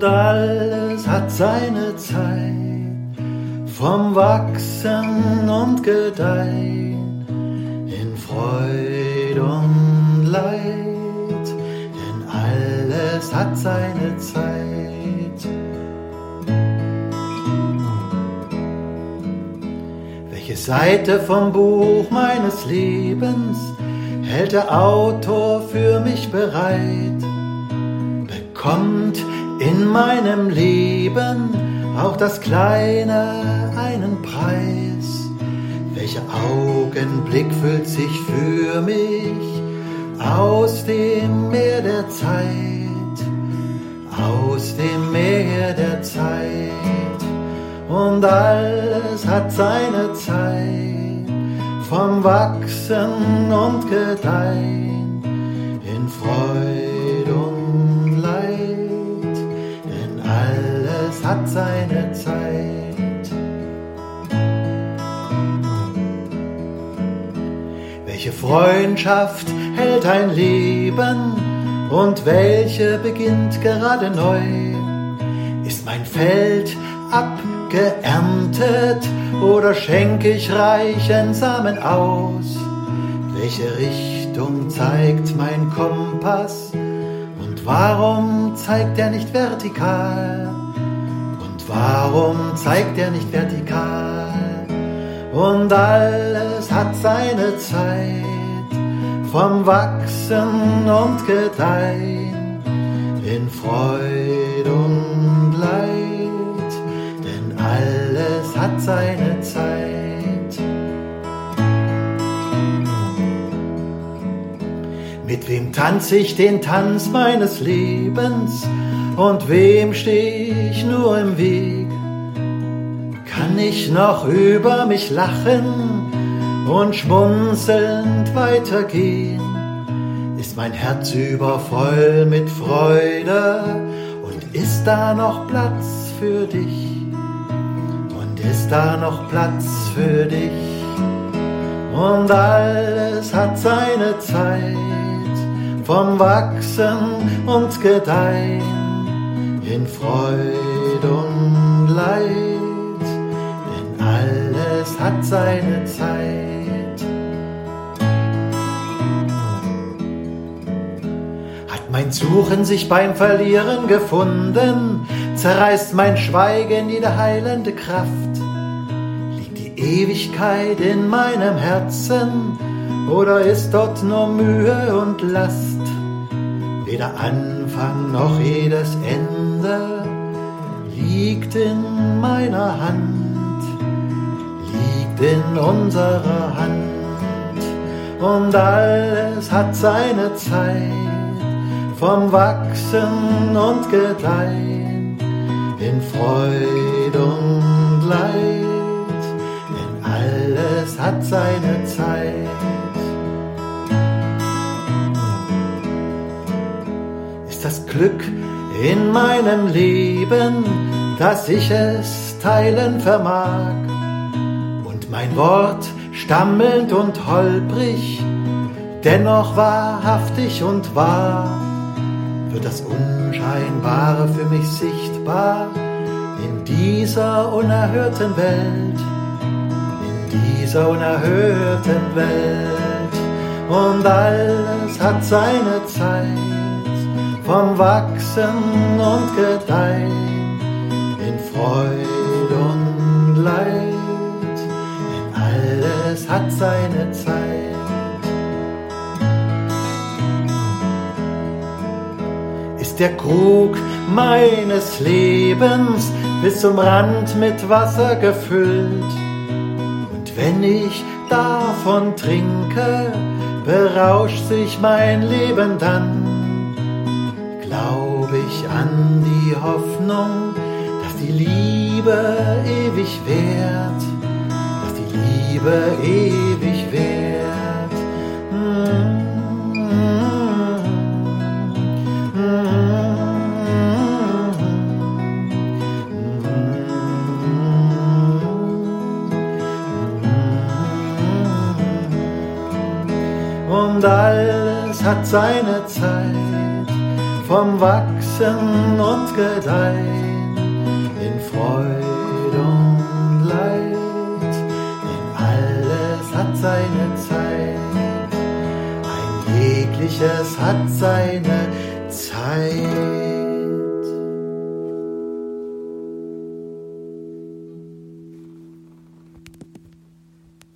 Und alles hat seine Zeit, vom Wachsen und Gedeihen, in Freud und Leid, denn alles hat seine Zeit. Welche Seite vom Buch meines Lebens hält der Autor für mich bereit? Bekommt in meinem Leben auch das Kleine einen Preis? Welcher Augenblick füllt sich für mich aus dem Meer der Zeit, aus dem Meer der Zeit? Und alles hat seine Zeit, vom Wachsen und Gedeihen, in Freud und Leid, denn alles hat seine Zeit. Welche Freundschaft hält ein Leben und welche beginnt gerade neu? Ist mein Feld abgeerntet oder schenke ich reichen Samen aus? Welche Richtung zeigt mein Kompass? Und warum zeigt er nicht vertikal? Und warum zeigt er nicht vertikal? Und alles hat seine Zeit, vom Wachsen und Gedeihen, in Freud und Leid, denn alles hat seine Zeit. Mit wem tanz ich den Tanz meines Lebens und wem steh ich nur im Weg? Kann ich noch über mich lachen und schmunzelnd weitergehen? Ist mein Herz übervoll mit Freude und ist da noch Platz für dich? Und ist da noch Platz für dich? Und alles hat seine Zeit, vom Wachsen und Gedeihen, in Freud und Leid, denn alles hat seine Zeit. Hat mein Suchen sich beim Verlieren gefunden, zerreißt mein Schweigen jede heilende Kraft. Liegt die Ewigkeit in meinem Herzen oder ist dort nur Mühe und Last? Weder Anfang noch jedes Ende liegt in meiner Hand, liegt in unserer Hand. Und alles hat seine Zeit, vom Wachsen und Gedeihen, in Freud und Leid, denn alles hat seine Zeit. Das Glück in meinem Leben, dass ich es teilen vermag, und mein Wort stammelnd und holprig, dennoch wahrhaftig und wahr, wird das Unscheinbare für mich sichtbar in dieser unerhörten Welt, in dieser unerhörten Welt. Und alles hat seine Zeit, vom Wachsen und Gedeihen, in Freud und Leid, denn alles hat seine Zeit. Ist der Krug meines Lebens bis zum Rand mit Wasser gefüllt, und wenn ich davon trinke, berauscht sich mein Leben dann. Glaub ich an die Hoffnung, dass die Liebe ewig währt, dass die Liebe ewig währt. Und alles hat seine Zeit, vom Wachsen und Gedeihen, in Freude und Leid, denn alles hat seine Zeit, ein jegliches hat seine Zeit.